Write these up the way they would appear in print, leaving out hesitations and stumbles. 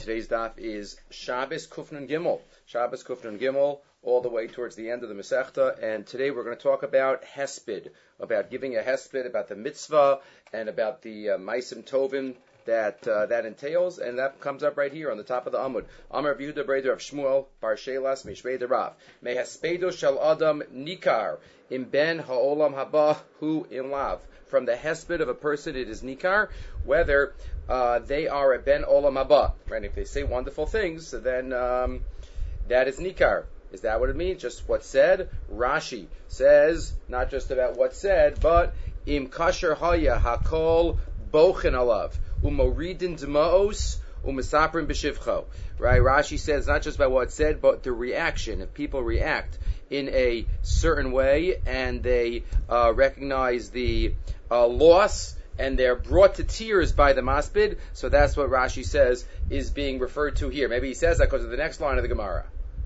Today's daf is Shabbos Kufnun Gimel. Shabbos Kufnun Gimel, all the way towards the end of the Masechta. And today we're going to talk about Hesped, about giving a Hesped, about the mitzvah, and about the Maisim Tovim that entails. And that comes up right here on the top of the Amud. Amar Rav Yehuda Breder of Shmuel, Bar Shelas, Mishvei Derav. Me Hespedo Shel Adam Nikar, Im Ben Ha'olam Haba Hu In Lav. From the hesped of a person, it is nikar, whether they are a ben olam haba. Right? If they say wonderful things, then that is nikar. Is that what it means? Just what's said? Rashi says not just about what's said, but im kasher haya hakol bochen alav umoridin dmaos umisaprim b'shivcho. Right? Rashi says not just about what's said, but the reaction. If people react in a certain way and they recognize the loss and they're brought to tears by the maspid, so that's what Rashi says is being referred to here. Maybe he says that because of the next line of the Gemara.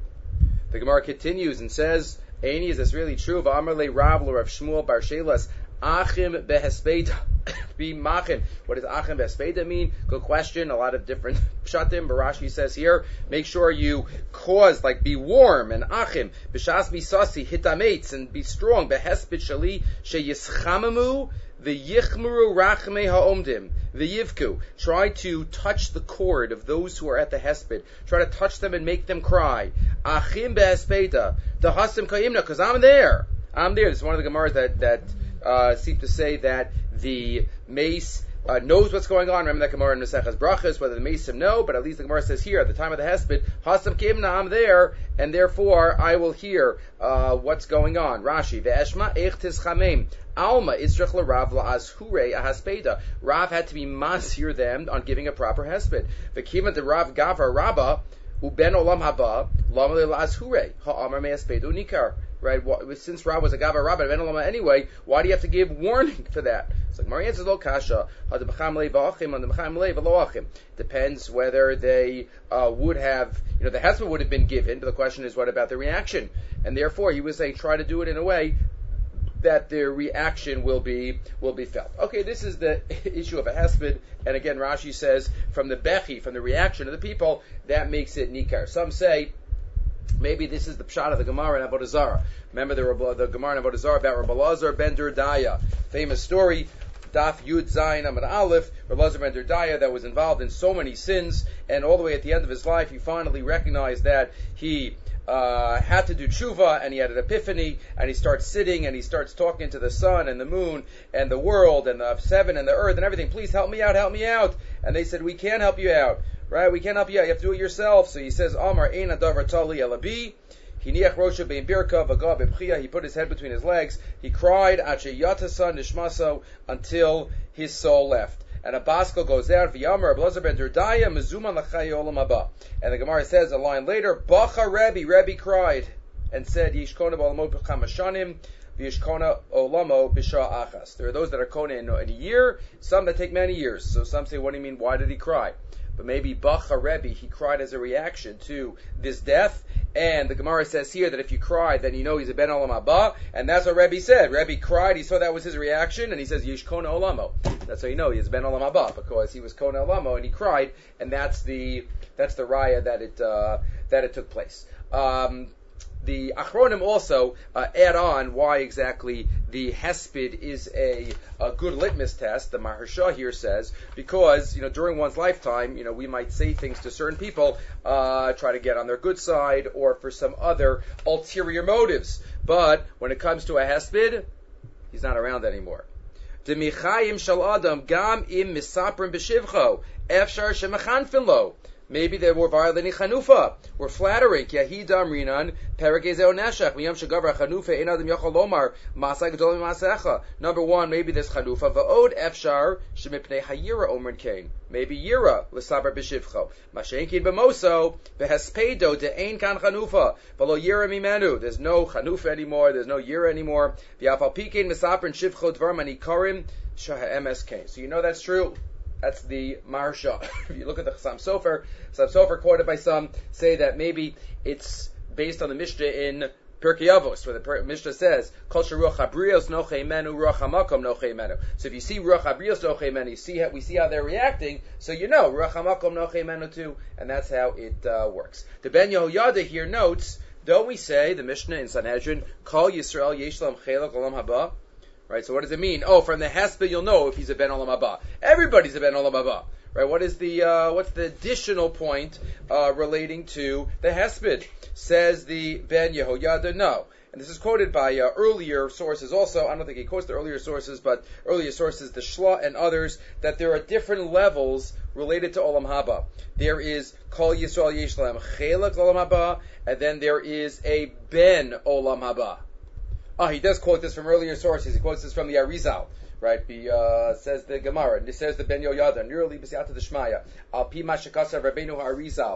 The Gemara continues and says, Eini, is this really true? V'amar le Rav Rav Shmuel Bar Shelas Achim behespeda be machin. What does achim behespeda mean? Good question. A lot of different pshatim. Barashi says here, make sure you cause, like be warm, and achim b'shas bisasi hitametz, and be strong. Behesped shali sheyischamamu v'yichmuru rachmei ha'omdim v'yivku. Try to touch the cord of those who are at the hesped. Try to touch them and make them cry. Achim behespeda dahasim ka'imna, because I'm there. This is one of the Gemaras that seem to say that the mace knows what's going on. Remember that Gemara in Maseches Brachos, whether the maceim know, but at least the Gemara says here, at the time of the Hesped, Hasam Kimna, I'm there, and therefore I will hear what's going on. Rashi, Ve'eshma eich tizchamim, Alma Itzrach l'Rav la'az hure ahaspeda. Rav had to be masir them on giving a proper Hesped. V'kiva de Rav Gavar Rabba, uben olam haba, lama la'az hure, ha'amar me'aspedu nikar. Right? Since Rav was a Gavar Rabba anyway, why do you have to give warning for that? It's like Mari answers lo kasha. Depends whether they would have, the hesped would have been given, but the question is, what about the reaction? And therefore, he was saying, try to do it in a way that their reaction will be felt. Okay, this is the issue of a hesped, and again, Rashi says from the bechi, from the reaction of the people, that makes it nikar. Some say, maybe this is the pshat of the Gemara in Avodah Zarah. Remember the Gemara in Avodah Zarah about Rabbi Elazar ben Durdaya, famous story, Daf Yud Zayin Amud Aleph, Rabbi Elazar ben Durdaya, that was involved in so many sins, and all the way at the end of his life, he finally recognized that he had to do tshuva, and he had an epiphany, and he starts sitting, and he starts talking to the sun and the moon and the world and the seven and the earth and everything. Please help me out. And they said, we can't help you out. Right? We can't help you out. You have to do it yourself. So he says, Amar Eina Davar Tali Elabi. Hiniach Rosha Bein Birka Vagav B'Pchia. He put his head between his legs. He cried Ache Yatasa Nishmaso until his soul left. And a baskel goes out. V'Yamar Abelazar ben Durdaya Mezuman L'Chay Olam Haba. And the Gemara says a line later, Bacha Rebbe cried and said, Yishkona B'Olamot B'Chamashanim. V'yishkona olamo b'sha achas. There are those that are kona in a year, some that take many years. So some say, what do you mean, why did he cry? But maybe Bacha Rebbe, he cried as a reaction to this death. And the Gemara says here that if you cry, then you know he's a ben olam haba. And that's what Rebbe said. Rebbe cried, he saw that was his reaction, and he says, Yish kona olamo. That's how you know he's ben olam haba, because he was kona olamo, and he cried, and that's the raya that it took place. The Achronim also add on why exactly the Hesped is a good litmus test. The Maharsha here says, because, during one's lifetime, we might say things to certain people, try to get on their good side, or for some other ulterior motives. But when it comes to a Hesped, he's not around anymore. Demichayim shal adam gam im misaprim b'shivcho efshar shemachanfin lo. Maybe they were violating chanufa, were flattering. Yahidam rinan peragezeo neshach miyam shagavra chanufa ein adam yachol lomar masay gedol masecha. Number one, maybe there's chanufa. Va'od efshar shemipnei hayira omrin kain. Maybe yira l'sabar b'shivcho. Mashenkin b'moso behespedo de'ein kan chanufa v'lo yira mimenu. There's no chanufa anymore. There's no yira anymore. V'yafal pikein misaprin shivcho dvar manikarim shaha kain. So that's true. That's the Maharsha. If you look at the Chassam Sofer quoted by some, say that maybe it's based on the Mishnah in Pirkei Avos, where the Mishnah says, Kol sheruach habrios nochei menu, ruach hamakom nochei menu. So if you see ruach habrios nochei menu, we see how they're reacting, so you know ruach hamakom nochei menu too, and that's how it works. The Ben Yehoyada here notes, don't we say, the Mishnah in Sanhedrin, Kol Yisrael yesh lam chelek olam haba? Right, so what does it mean? Oh, from the Hesped you'll know if he's a Ben Olam Haba. Everybody's a Ben Olam Haba. Right, what's the additional point relating to the Hesped? Says the Ben Yehoyada, no. And this is quoted by earlier sources also. I don't think he quotes the earlier sources, but earlier sources, the Shla and others, that there are different levels related to Olam Haba. There is Kol Yisrael Yesh Lahem Chelek Olam Haba, and then there is a Ben Olam Haba. He does quote this from earlier sources. He quotes this from the Arizal, right? He says the Gemara, and he says the Ben Yehoyada, nearly b'siyata d'shmaya, al pi ma shekasa Rabbeinu Arizal,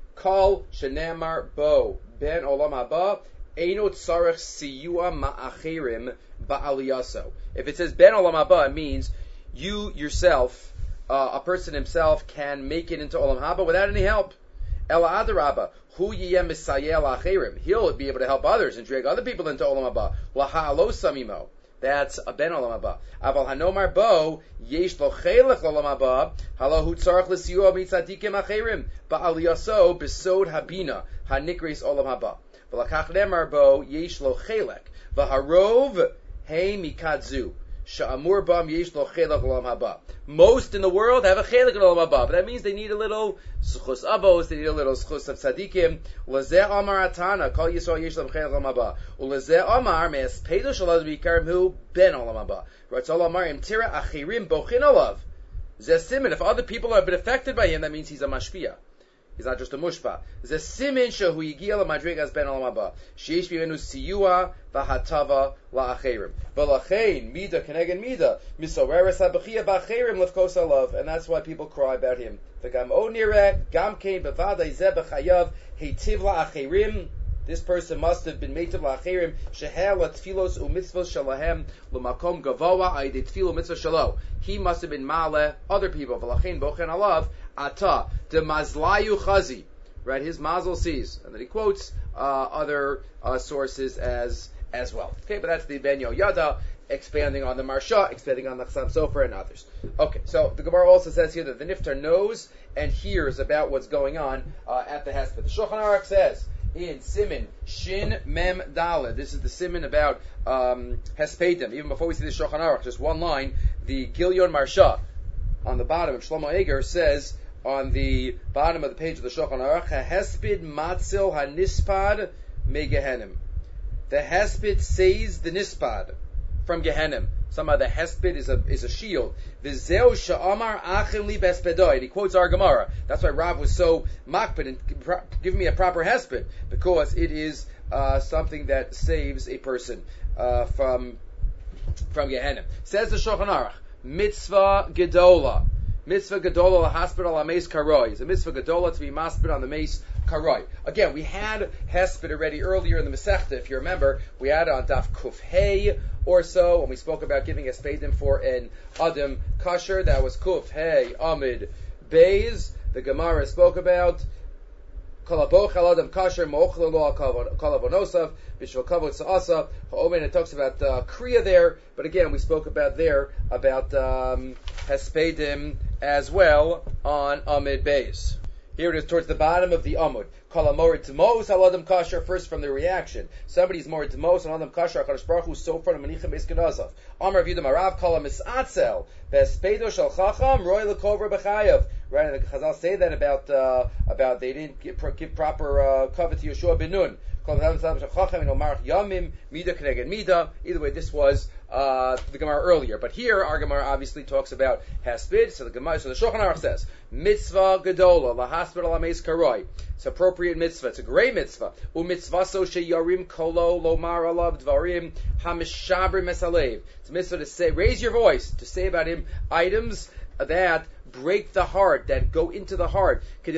kol shenemar bo ben olam haba, eino tzarech siyua ma'achirim ba'aliyaso. If it says ben olam haba, it means you yourself, a person himself, can make it into olam haba without any help. Ela adarabba. Hu yiyem misayel achirim. He'll be able to help others and drag other people into olam haba. Laha'alo samimo. That's a ben olam haba. Aval hanomar bo yesh lo chelech olam haba. Halo hu tzarach l'siyua mitzadikim achirim ba'aliyaso besod habina hanikris olam haba. V'lakach nemar bo yesh lo chelek v'harov hey mikadzu. Sha'amur bam yesh lo chelek olam haba. Most in the world have a chelek in olam haba, but that means they need a little schus avos, they need a little schus of tzadikim. Ulezeh amar atana kol yisrael yesh lam chelek olam haba. Ulezeh amar me'es pedo shalad b'ikarim hu ben olam haba. Ratzol amar im tira achirim bochin olav. Zeh simin. If other people have been affected by him, that means he's a mashpia. He's not just a mushpa. Zeh simin shehu yigia l'madrigas ben olam haba. Sheish b'menu siyua v'hatava la'achirim. V'lachein mida keneged mida misoreres ha'bechia b'achirim lefkos alav. And that's why people cry about him. V'gam o nireh gam kein b'vadai zeh b'chayav heitiv la'achirim. This person must have been meitiv la'achirim sheher l'tfilos u'mitzvos shalahem l'makom gavoa ayde tfilo mitzvah shalo. He must have been male other people. V'lachein bochen alav ata de mazlayu chazi. Right, his mazel sees, and then he quotes other sources as well. Okay, but that's the Ben Yehoyada expanding on the Marsha, expanding on the Chassam Sofer and others. Okay, so the Gemara also says here that the Niftar knows and hears about what's going on at the Hesped. The Shulchan Aruch says in Siman Shin Mem Daled, this is the Siman about Hespedim. Even before we see the Shulchan Aruch, just one line, the Gilyon Marsha on the bottom of Shlomo Eger says, on the bottom of the page of the Shulchan Aruch, Hesped matzil hanispad me Gehenim. The Hesped saves the nispad from Gehenim. Somehow the Hesped is a shield. V'zeu sha'amar achim li bespedoi. And he quotes our Gemara. That's why Rav was so makpid and give me a proper Hesped, because it is something that saves a person from Gehenim. Says the Shulchan Aruch, mitzvah gedola. Mitzvah Gedola L'Haspid Al Mace Karoi. It's a Mitzvah Gedola to be maspid on the Mace Karoi. Again, we had Hesped already earlier in the Masechta. If you remember, we had on Daf Kuf Hey or so, when we spoke about giving a spadim for an Adam Kasher. That was Kuf Hey Amid Beis. The Gemara spoke about Kalaboch Al Adam Kasher Mo'ochle Lo Kalavonosav Bishvil Kavod Sa'asa. Ha'omen, it talks about Kriya there, but again, we spoke about Hespedim as well on Amid Beis. Here it is towards the bottom of the Amud. Kala Morid Tmos Al Adam Kasher, first from the reaction. Somebody's Morid Tmos Al Adam Kasher, HaKadosh Baruch Hu Sofar Menichem Eskenazav. Amar V'yudam Arav Kala Misatzel Vespedo Shal Chacham Roy L'Kovra B'chayav. Right, and the Chazal say that about they didn't give proper cover to Yeshua ben Nun. Either way, this was the Gemara earlier, but here our Gemara obviously talks about Hesped. So the Shulchan Aruch says mitzvah gedola lahasped al ameis karoi. It's appropriate mitzvah. It's a great mitzvah. U'mitzvah so sheyarim kolo lomar alav dvarim hamishabrim esalev. It's a mitzvah to say, raise your voice, to say about him items that break the heart, that go into the heart. And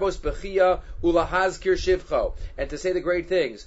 to say the great things.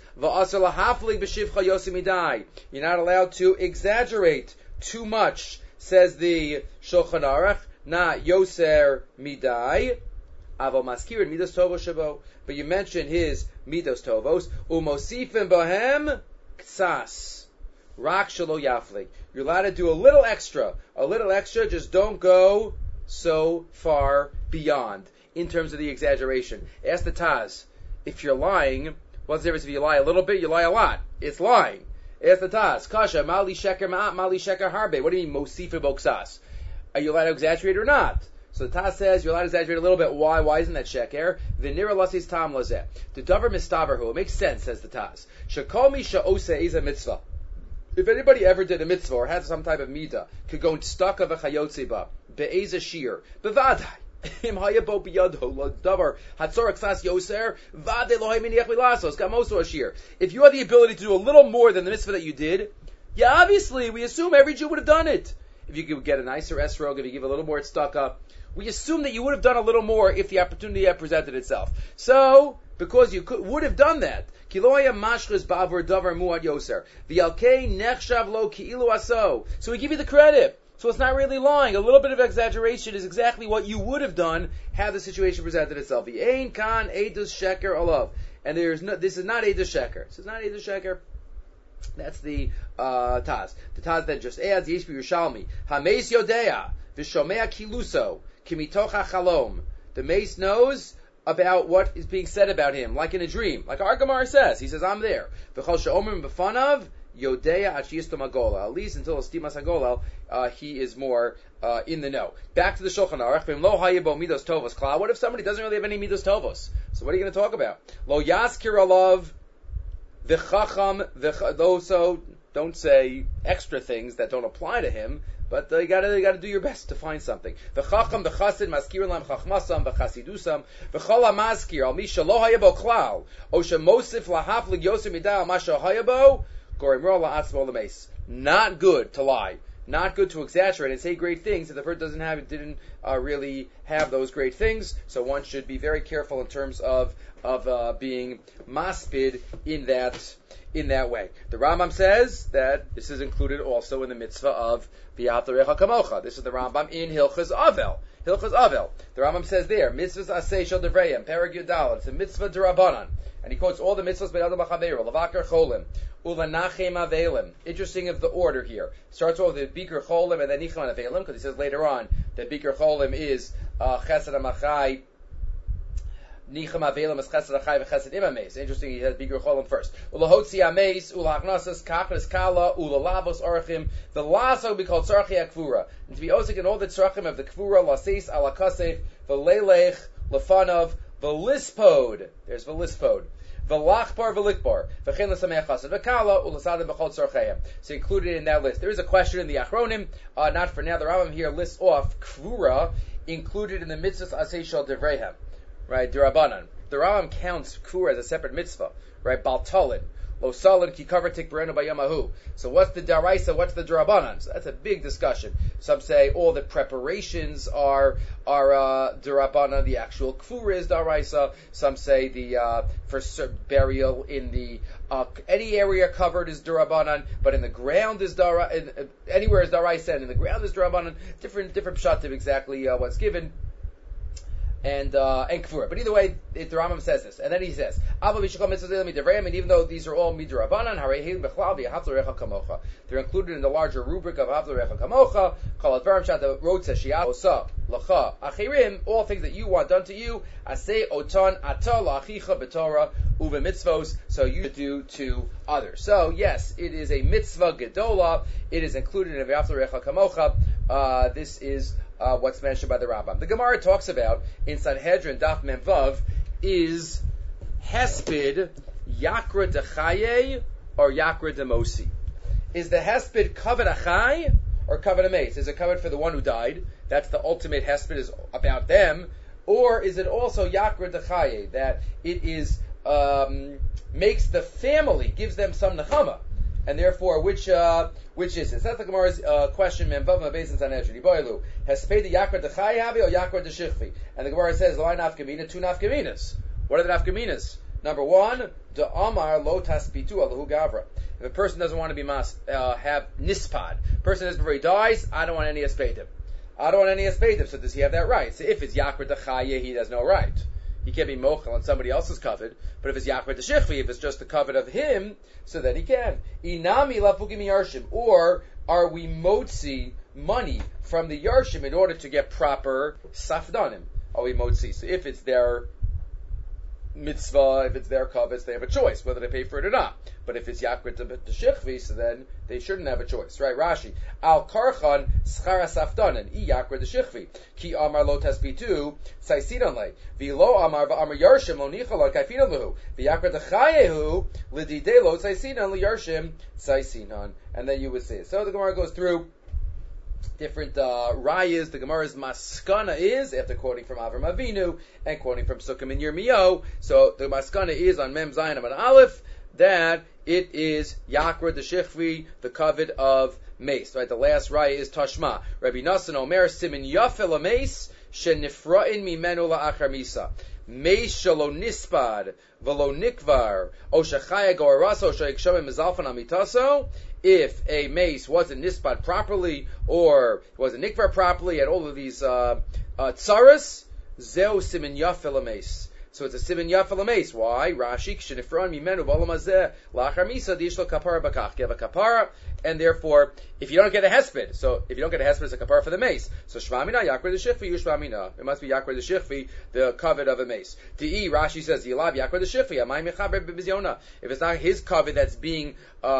You're not allowed to exaggerate too much, says the Shulchan Aruch. Na yoser midai. Avo maskirin midos tovos shabo. But you mention his midos tovos. Umosifim bohem ksas. Rak shelo yaflik. You're allowed to do a little extra. Just don't go so far beyond in terms of the exaggeration. Ask the Taz, if you're lying, what's the difference if you lie a little bit, you lie a lot? It's lying. Ask the Taz, Kasha, mali sheker ma'at, mali sheker harbe. What do you mean, mosifim boksas? Are you allowed to exaggerate or not? So the Taz says you're allowed to exaggerate a little bit. Why? Why isn't that sheker? V'nira lasis tam lazeh. The davar mistaverhu. It makes sense, says the Taz. Shekol mi sha'ose is a mitzvah. If anybody ever did a mitzvah or had some type of midah, could go stuck of a chayotze ba, be'ez shir, bevadai, im hayabo biyado, davar, hatzor aksas yoser, vade lohay miniach milasos, gamoso ashir. If you had the ability to do a little more than the mitzvah that you did, yeah, obviously, we assume every Jew would have done it. If you could get a nicer esrog, if you give a little more tzedakah, we assume that you would have done a little more if the opportunity had presented itself. So, because you would have done that, Kiloya mashchus bavur davar muad yoser. V'alkei nechshav lo ki'ilu aso. So we give you the credit. So it's not really lying. A little bit of exaggeration is exactly what you would have done had the situation presented itself. V'ein kan edus sheker alav. And this is not edus sheker. This is not edus sheker. That's the Taz. The Taz then just adds, Yeshbi Yerushalmi, Hameis Yodea, V'shomea Kiluso, Kimitocha Chalom. The mace knows about what is being said about him, like in a dream. Like our Gemara says. He says, I'm there. V'chol she'omrim b'fanav, Yodea Achiyistom Agolel. At least until Estimas Agolel, he is more in the know. Back to the Shulchan Aruch. V'im lo hayebo midos tovos klal. What if somebody doesn't really have any midos tovos? So what are you going to talk about? Lo yaskir alav v'chacham v'ch. So don't say extra things that don't apply to him. But you gotta do your best to find something. V'chacham v'chasid maskirin lam chachmasam v'chasidusam v'chol ha'maskir al mi shelo hayabo klal o shemosif lahaflig yosem midah al masha hayabo gorim ro la'atzmo l'meis. Not good to lie. Not good to exaggerate and say great things if the person didn't really have those great things. So one should be very careful in terms of being maspid in that way. The Rambam says that this is included also in the mitzvah of V'yatarecha kamocha. This is the Rambam in Hilchas Avel. Hilchas Avel. The Rambam says there, mitzvahs aseh shel devrayim, perek yudal. It's a mitzvah d'Rabbanan. And he quotes all the mitzvahs be'adam b'chaveru, l'vakar cholim, ulanachem avelim. Interesting of the order here. Starts off with the bikar cholim and then nichem avelim, because he says later on that bikar cholim is chesed amachai, nichem avelim is chesed achai v'chesed imameis. Interesting, he has bikar cholim first. Ulahotzi ameis, ulachnasas, kachnes kala, ulalavos orachim. The last will be called tzarchi akvura. And to be osik in all the tzarchim of the kvura, laseis ala kasef, v'leilech, lefanav, v'lispod. There's v'lispod. V'lachbar v'likbar. V'chein l'samech chasad v'kala, ulasadim b'chol tzarchayim. So included in that list. There is a question in the Achronim, not for now. The Rambam here lists off kvura included in the mitzvahs aseh shel devreihem. Right, D'Rabbanan. The Rambam counts kvura as a separate mitzvah. Right, Baltalin. Lo salin ki cover tik berenu bayamahu. So what's the daraisa? What's the D'Rabbanan? So that's a big discussion. Some say all the preparations are D'Rabbanan. The actual kvura is daraisa. Some say the for burial in the any area covered is D'Rabbanan, but in the ground is anywhere is daraisa, and in the ground is D'Rabbanan. Different pshatim exactly what's given. And kfura. But either way, the Rambam says this. And then he says, and even though these are all midrabanan, they're included in the larger rubric of Havlarecha Kamocha, all things that you want done to you, so you do to others. So yes, it is a mitzvah gedola. It is included in Havlarecha Kamocha. This is what's mentioned by the Rambam. The Gemara talks about in Sanhedrin Daf Memvav is Hesped Yakra Dechaye or Yakra Demosi. Is the Hesped covered Achai or covered Ames? Is it covered for the one who died? That's the ultimate Hesped, is about them. Or is it also Yakra Dechaye, that it is makes the family, gives them some nechama? And therefore, which is it? That's the Gemara's question. Memvav Mabesin Sanhedrin Iboilu Hesped Yakra Dechai Havi or Yakra Deshikvi? And the Gemara says, "Lo nafkamina, two nafkaminas." What are the nafkaminas? Number one, the Amar Lo Taspitu Alahu Gavra. If a person doesn't want to be have nispad, person says before he dies, I don't want any espedim. I don't want any Hespedim, so does he have that right? So if it's Yakra Dechaya, he has no right. He can't be Mochel on somebody else's covet, but if it's Yakra Deshechvi, if it's just the covet of him, so then he can. Inami Lafukim Yarshim, or are we motzi money from the Yarshim in order to get proper Safdanim? Are we motzi? So if it's their mitzvah, if it's their kavets, they have a choice whether they pay for it or not. But if it's yakrit to shechvi, so then they shouldn't have a choice, right? Rashi, al karchan schara safdanen I yakrit to shechvi ki amar lo tespitu saisinon le v'lo amar v'amar yarshim lo nichalon kaifinon lehu v'yakrit to chayehu lididei lo saisinon le yarshim saisinon, and then you would see it. So the Gemara goes through different rayas. The Gemara's maskana is, after quoting from Avram Avinu and quoting from Sukkim and Yirmiyahu, so the maskana is on Mem Zayin Amad Aleph that it is Yakra the Shechvi, the covet of mace. Right, the last raya is Tashma. Rabbi Nassan Omer Simin Yafel Mace Shenifra'in Mimenu La'achar Misa. Mace Shalo Nispad Velo Nikvar O Shechaya Goaraso Sheikshamim Mizalfan Amitaso. If a mace wasn't nispad properly, or wasn't nikvar properly, and all of these tsaras, zeu simin yafel mace. So it's a simin yafel mace. Why? Rashi kshenifron mimenu b'olamazeh la'achar misa diishlo kapara bakach. You have a kapara, and therefore, if you don't get a hesped, so if you don't get a hesped, it's a kapara for the mace. So shvamina yakre the shechvi, yushvamina. It must be yakre the shechvi, the covet of a mace. Ti'i, Rashi says, yilav yakre the shechvi, amay mechaber b'bizyona. If it's not his covet that's being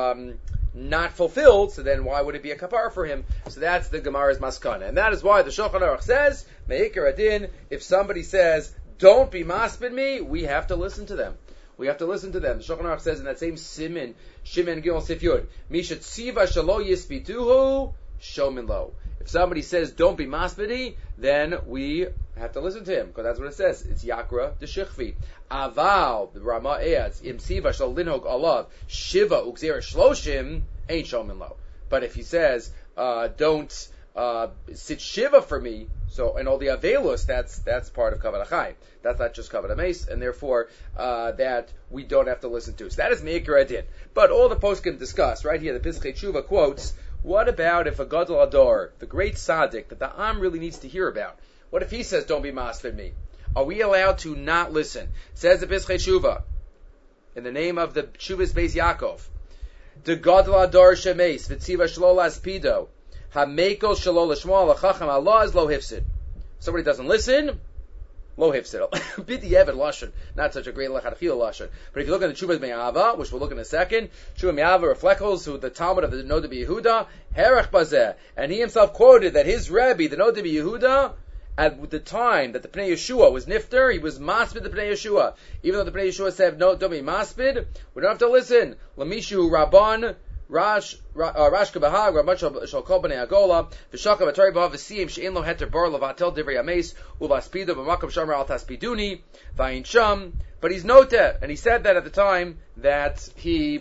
not fulfilled, so then why would it be a kapara for him? So that's the Gemara's maskana, and that is why the Shulchan Aruch says, meikar adin, if somebody says, don't be maspid me, we have to listen to them. We have to listen to them. The Shulchan Aruch says in that same simin, Shimon Gimel Sif Yud, Mishat Tziva Shalo Yispituhu Shomin Lo. If somebody says, don't be maspidi, then we have to listen to him, because that's what it says. It's Yakra de Shechvi. Aval, the Rama adds, Im Tziva Shal Linhog Alav, Shiva Ukzera Shloshim, ain't Shomin Lo. But if he says, don't sit Shiva for me, so, and all the Avelus, that's part of Kavod HaChaim. That's not just Kavod HaMeis, and therefore, that we don't have to listen to. So that is Meikar Adin. But all the poskim discuss, right here, the Pischei Tshuva quotes, what about if a Gadol Ador, the great tzaddik that the Am really needs to hear about, what if he says, don't be masfid me? Are we allowed to not listen? Says the Pischei Tshuva, in the name of the Tshuva's Beis Yaakov, the Gadol Ador Shemeis, V'tziva Shlo Laspido, Hameko Shlo Lashmo Lachacham Allah is Lo Hifsid. Somebody doesn't listen, Lo Hifsid. Bidi Eved Lashon, not such a great Lachadachil Lashon. But if you look at the Tshuva Me'ava, which we'll look in a second, Tshuva Me'ava reflects who the Talmud of the Noda Yehuda, Herach Bazeh, and he himself quoted that his Rebbe, the Noda Yehuda, at the time that the Pnei Yeshua was nifter, he was maspid the Pnei Yeshua. Even though the Pnei Yeshua said, no, don't be maspid, we don't have to listen. Lamishu Rabban, Rash Kabahag, Ramat Shalkol B'nei Agola, V'shaka B'tari B'hav V'siyim She'in Lo Heter Bar Levatel Divrei Ames, Uvaspido B'makam Shamar Al Taspiduni, V'ayin Sham. But he's noteh, and he said that at the time that he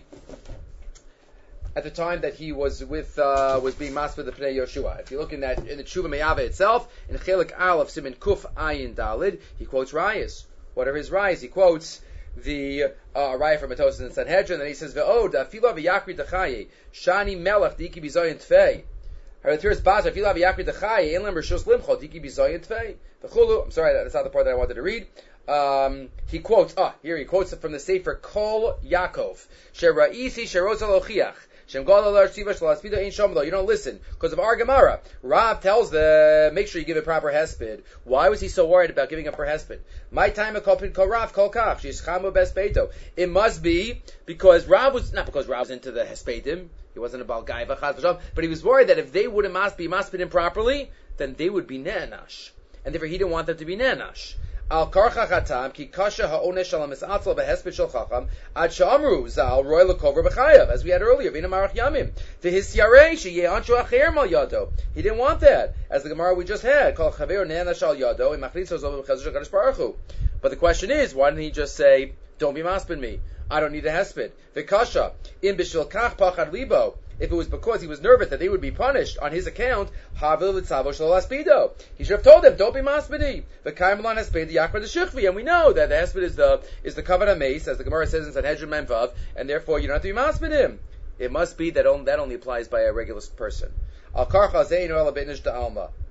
was with was being maspid the Pnei Yeshua. If you look in the Tshuva Me'ava itself, in Chelik Aleph Simin Kuf Ayin Dalid, he quotes Rayas. What are his Rayas? He quotes the Raya from Matosis and Sanhedrin, and he says, "Ve'od afila v'yakri dechaye shani melech diki bizayin tfei." Haratiris baza afila v'yakri dechaye ein lem rishus limcho diki bizayin tfei. V'chulu. I'm sorry, that's not the part that I wanted to read. He quotes. Here he quotes it from the Sefer Kol Yaakov. Sheraisi sheroza lochiach. You don't listen because of our Gemara. Rav tells them, make sure you give a proper hesped. Why was he so worried about giving up her hesped? My time of kol Rav kol kach. She's chamu bes beito. It must be because Rav was not because Rav was into the hespedim. He wasn't about gaiva chaz v'shalom, but he was worried that if they wouldn't be masped properly, then they would be ne'anash, and therefore he didn't want them to be ne'anash. Al karcha chatam ki kasha ha'onesh al mis'atzal v'hesped shel chacham ad sha'amru zal roy lekover b'chayav, as we had earlier. V'ina marach yamim v'hisyarei sheyeh anshu acher mal yado. He didn't want that, as the Gemara we just had. Kol chaver ne'anash al yado imachlitzos over b'chazur shakadosh baruch hu. But the question is, why didn't he just say, "Don't be maspid me. I don't need a hesped." V'kasha im b'shel kach pachad libo. If it was because he was nervous that they would be punished on his account, he should have told them, don't be maspidi. The kaimalan hesped yakra the shechvi, and we know that the hesped is the kavod hameis, as the Gemara says in Sanhedrin Memvav, and therefore you don't have to be maspidim. It must be that only applies by a regular person. Al karcha zeinu ela b'inish da'alma.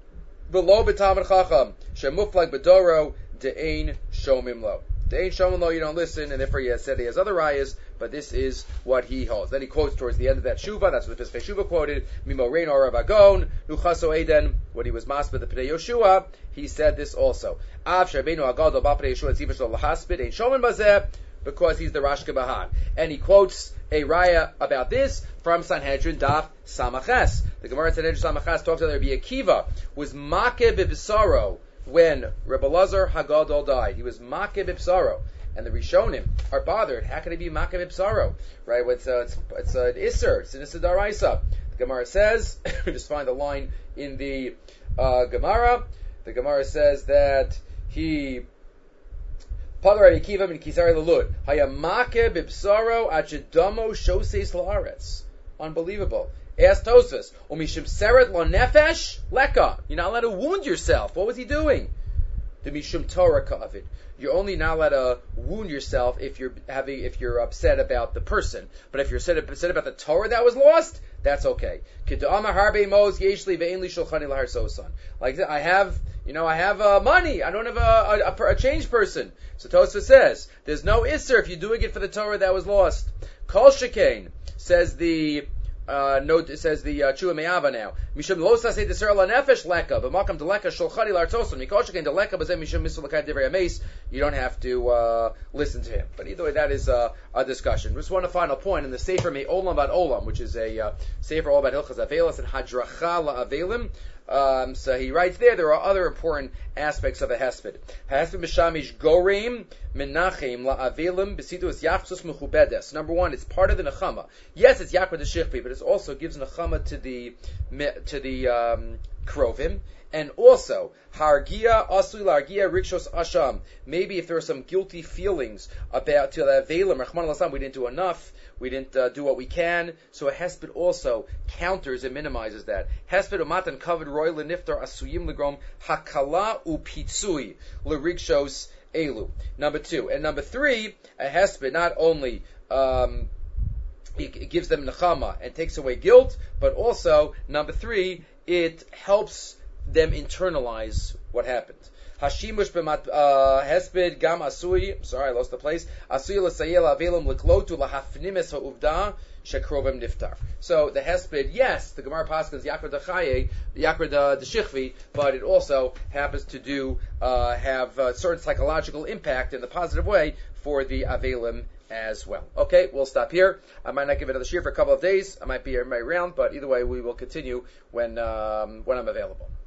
V'lo b'talmid chacham shemuflag b'doro de'ein shomim lo. De'ein shomim lo, you don't listen, and therefore he said he has other rayas, but this is what he holds. Then he quotes towards the end of that shuva, that's what the Piskei Shuva quoted, Mimo rein or Agon, Nuchaso Eden, when he was masped the Pnei Yoshua, he said this also. Av Shabbeinu Agadol Ba Pnei Yoshua Tziva Shlo Lahaspid, Ein Shomen Bazeh, because he's the Rashka Bahan. And he quotes a raya about this from Sanhedrin Daf Samaches. The Gemara Sanhedrin Samaches talks about Rabbi Akiva was Makeh B'Bisaro when Rebbe Lazar Hagadol died. He was Makeh B'Bisaro. And the Rishonim are bothered. How can it be Makeh B'Bisaro? Right? It's an Isser. It's an Isser Daraisa. The Gemara says, just find the line in the Gemara. The Gemara says that he Padar Rabbi Akiva min Kisari Lelud. Haya Makeh B'Bisaro Achidamo Shoses La'aretz. Unbelievable. Ask Tosfos. Umishim Seret Lo Nefesh Leka. You're not allowed to wound yourself. What was he doing? The Mishum Torah Kavid. You're only not allowed to wound yourself if you're upset about the person. But if you're upset about the Torah that was lost, that's okay. Like I have money. I don't have a change person. So Tosfos says there's no isser if you're doing it for the Torah that was lost. Kol shekain says the Chua Me'ava now. Mishum lo sasei deser la nefesh leka, b'makam deleka sholchadi l'artoson. Mikoshkein deleka b'zeh mishum misul l'kad divrei ameis. You don't have to listen to him. But either way, that is a discussion. Just one final point in the Sefer Me'olam Bad Olam, which is a Sefer all about Hilchas Avelis and Hadracha LaAvelim. So he writes there are other important aspects of a hesped. Hesped mishamish goreim menachem la'avelim b'situs yachzus mechubedes. Number one, it's part of the nechama. Yes, it's yakra d'shifpi, but it also gives nechama to the krovim. And also, hargia asui largia rikshos asham. Maybe if there are some guilty feelings about to the avelim, Rachman al-Assam, we didn't do enough. We didn't do what we can. So a hesped also counters and minimizes that. Hesped umatan covered roy leniftar asuyim legrom hakala upitzui lerigshos elu. Number two. And number three, a hesped not only it gives them nechama and takes away guilt, but also, number three, it helps them internalize what happened. Hashimush hesped gam asui. Sorry, I lost the place. Asui l'sayel avelum l'klotu lahafnimes ha'uvda shekrovim niftar. So the hesped, yes, the Gemara paskins yakra dachaye, yakra d'shichvi, but it also happens to do have certain psychological impact in the positive way for the avelim as well. Okay, we'll stop here. I might not give another shir for a couple of days. I might be around, but either way, we will continue when I'm available.